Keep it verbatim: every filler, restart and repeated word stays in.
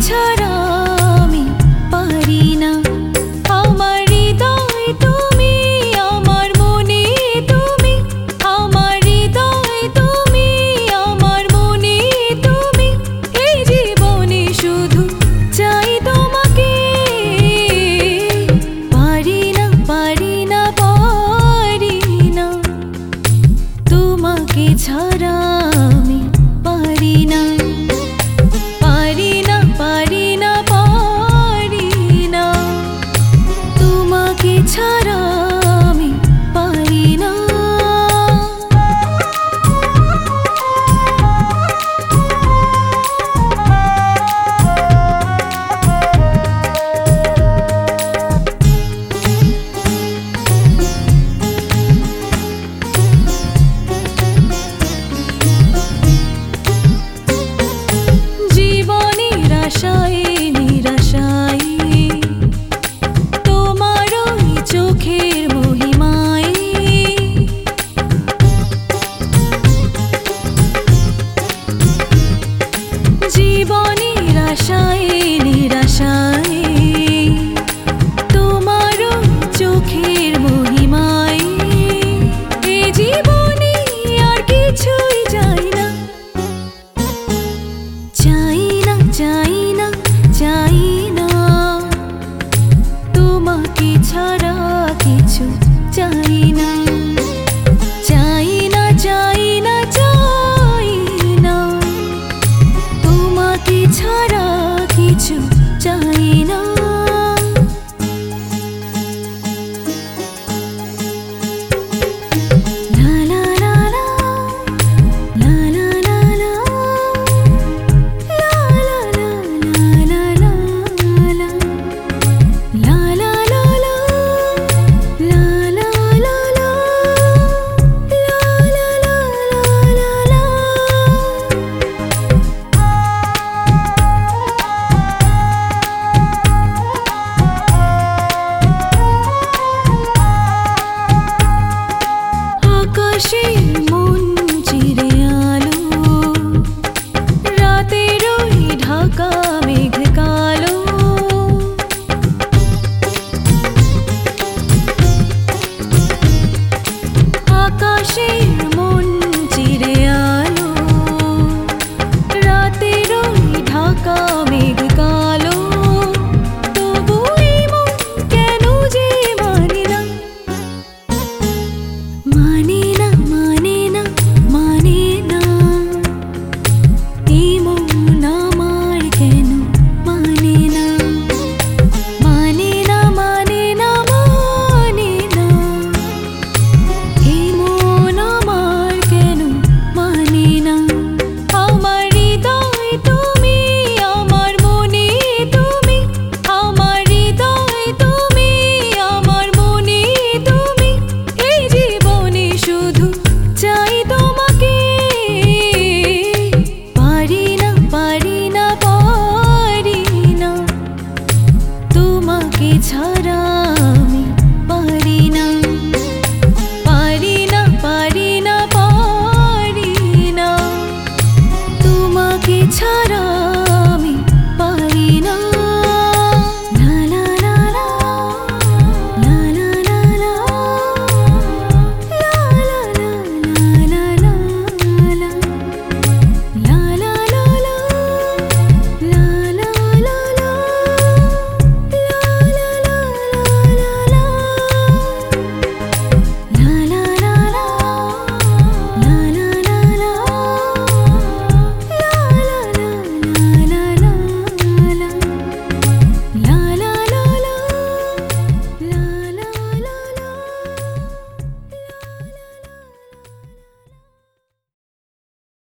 ছাড়া আমি পারি না। আমার হৃদয় তুমি, আমার মনে তুমি, আমার হৃদয় তুমি, আমার মনে তুমি। এই জীবনে শুধু চাই তোমাকে। পারি না, পারি না, পারি না তোমাকে ছাড়া আমি পারি না। পারি না, পারি না, পারি না তোমাকে ছাড়া আমি পারি না। জীবনের আশায় নিরাশায় তোমারই চোখের মহিমায় জীবনের আশায় নিরাশায় তোমারই চোখের মহিমায়। এ জীবনে আর কিছুই চাই না, চাই না, চাই